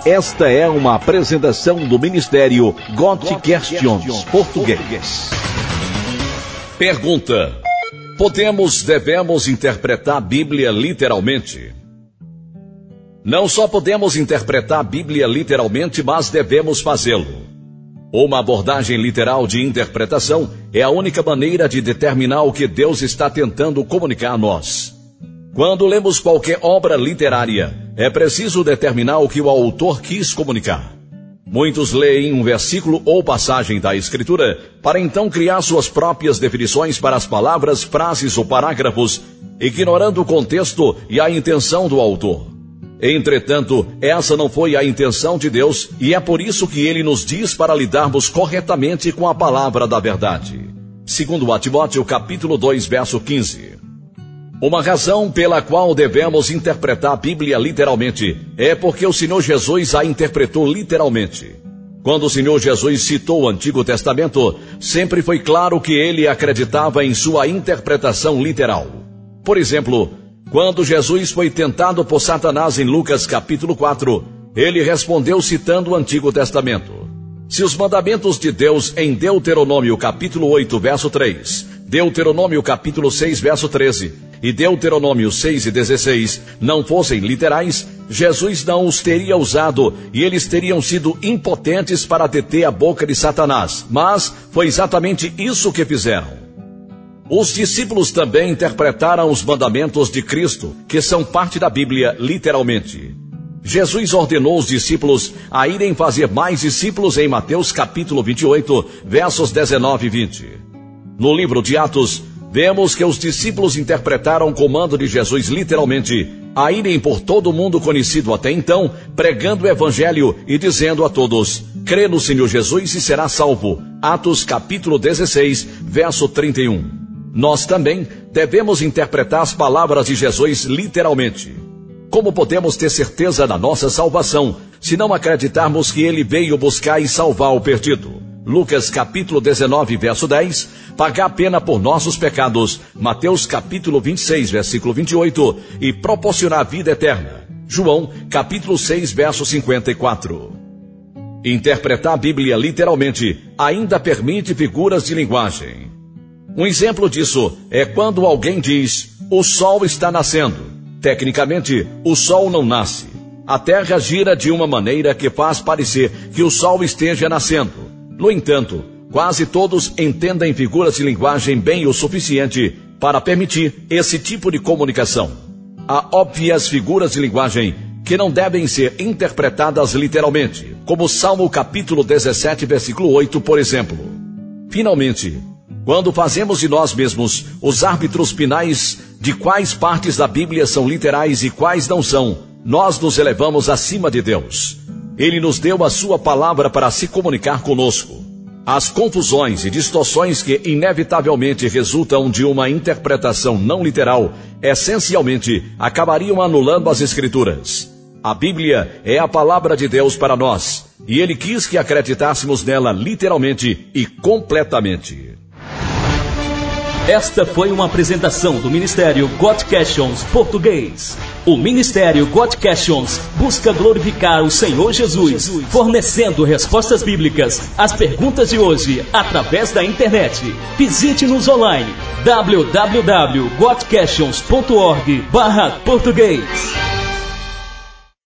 Esta é uma apresentação do Ministério God Questions Português. Pergunta: devemos interpretar a Bíblia literalmente? Não só podemos interpretar a Bíblia literalmente, mas devemos fazê-lo. Uma abordagem literal de interpretação é a única maneira de determinar o que Deus está tentando comunicar a nós. Quando lemos qualquer obra literária, é preciso determinar o que o autor quis comunicar. Muitos leem um versículo ou passagem da Escritura para então criar suas próprias definições para as palavras, frases ou parágrafos, ignorando o contexto e a intenção do autor. Entretanto, essa não foi a intenção de Deus e é por isso que Ele nos diz para lidarmos corretamente com a palavra da verdade. Segundo a Timóteo, capítulo 2, verso 15. Uma razão pela qual devemos interpretar a Bíblia literalmente é porque o Senhor Jesus a interpretou literalmente. Quando o Senhor Jesus citou o Antigo Testamento, sempre foi claro que ele acreditava em sua interpretação literal. Por exemplo, quando Jesus foi tentado por Satanás em Lucas capítulo 4, ele respondeu citando o Antigo Testamento. Se os mandamentos de Deus em Deuteronômio capítulo 8, verso 3, Deuteronômio capítulo 6, verso 13 e Deuteronômio 6 e 16 não fossem literais, Jesus não os teria usado e eles teriam sido impotentes para deter a boca de Satanás. Mas foi exatamente isso que fizeram. Os discípulos também interpretaram os mandamentos de Cristo, que são parte da Bíblia literalmente. Jesus ordenou os discípulos a irem fazer mais discípulos em Mateus capítulo 28, versos 19 e 20. No livro de Atos, vemos que os discípulos interpretaram o comando de Jesus literalmente, a irem por todo o mundo conhecido até então, pregando o Evangelho e dizendo a todos: crê no Senhor Jesus e será salvo. Atos capítulo 16, verso 31. Nós também devemos interpretar as palavras de Jesus literalmente. Como podemos ter certeza da nossa salvação, se não acreditarmos que ele veio buscar e salvar o perdido? Lucas capítulo 19, verso 10, pagar a pena por nossos pecados, Mateus capítulo 26, versículo 28, e proporcionar vida eterna, João capítulo 6, verso 54. Interpretar a Bíblia literalmente ainda permite figuras de linguagem. Um exemplo disso é quando alguém diz: o sol está nascendo. Tecnicamente, o sol não nasce. A terra gira de uma maneira que faz parecer que o sol esteja nascendo. No entanto, quase todos entendem figuras de linguagem bem o suficiente para permitir esse tipo de comunicação. Há óbvias figuras de linguagem que não devem ser interpretadas literalmente, como Salmo capítulo 17, versículo 8, por exemplo. Finalmente, quando fazemos de nós mesmos os árbitros finais de quais partes da Bíblia são literais e quais não são, nós nos elevamos acima de Deus. Ele nos deu a sua palavra para se comunicar conosco. As confusões e distorções que inevitavelmente resultam de uma interpretação não literal, essencialmente, acabariam anulando as Escrituras. A Bíblia é a palavra de Deus para nós, e Ele quis que acreditássemos nela literalmente e completamente. Esta foi uma apresentação do Ministério God Questions Português. O Ministério God Questions busca glorificar o Senhor Jesus, fornecendo respostas bíblicas às perguntas de hoje através da internet. Visite-nos online www.godquestions.org/português.